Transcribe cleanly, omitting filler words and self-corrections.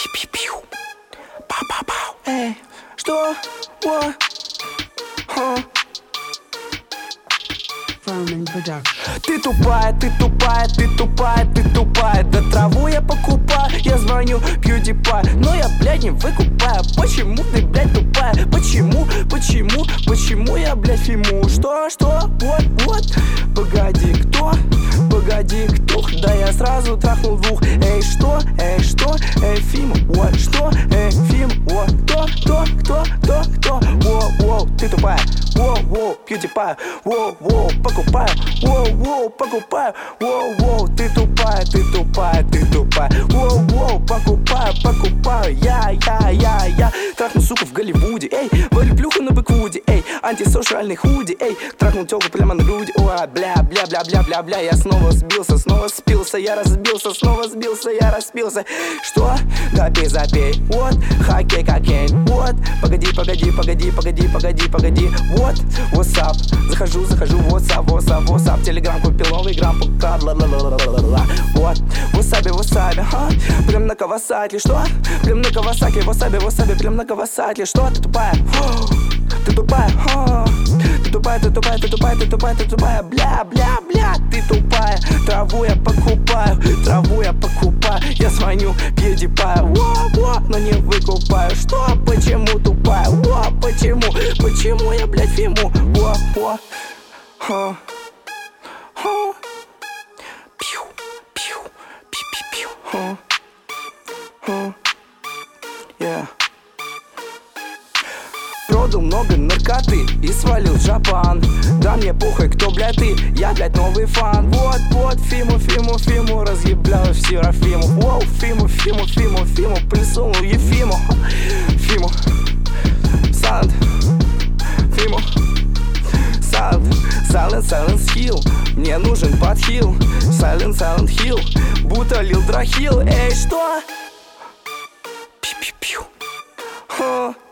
Пи-пи-пиу. Пау-пау-пау. Эй, что? What? Ты тупая, ты тупая, ты тупая, ты тупая. Да траву я покупаю, я звоню PewDiePie, но я, блядь, не выкупаю. Почему ты, блядь, тупая? Почему я, блядь, фиму? Что? Вот. Погоди, кто? Да я сразу трахнул двух. Эй, что? Эй, фиму, вот, что? Эй, фиму, вот, кто? Воу, ты тупая. Воу, PewDiePie. Воу, покупаю. Воу, покупаю. Воу, ты тупая. Воу, покупаю. Я трахнул суку в Голливуде. Эй, варю плюху на бэквуде. Эй, антисоциальный худи. Эй, трахнул тёлку прямо на груди. Ой, бля. Я снова спился. Я разбился, снова сбился, я распился. Что? Да запей. Вот, хоккей, кокейн. Вот, погоди. Вот, what's up? Захожу, what's up? Телеграм купил новый грамм, пока. Вот, васаби, ха. Прям на Кавасаки, что? Прям на Кавасаки, васаби, прям на Кавасаки. Что? Ты тупая? Ты тупая, ха. Ты тупая, бля. Ты тупая, траву я покупаю. Я звоню PewDiePie, во, но не выкупаю. Что? Почему тупая? Во, почему я, блядь, фиму? Во, ха. Пиу, пи-пи-пиу, yeah. Продал много наркоты и свалил в Жапан. Да мне похуй, кто, блядь, ты, я, блядь, новый фан. Вот, Фиму, разъебляю в Серафиму. Воу, Фиму, присунул Ефиму. Фиму, Санд, Фиму, Silence Hill. Мне нужен подхил. Silent Hill, будто лил драхил. Эй, что? Пи-пи-пиу.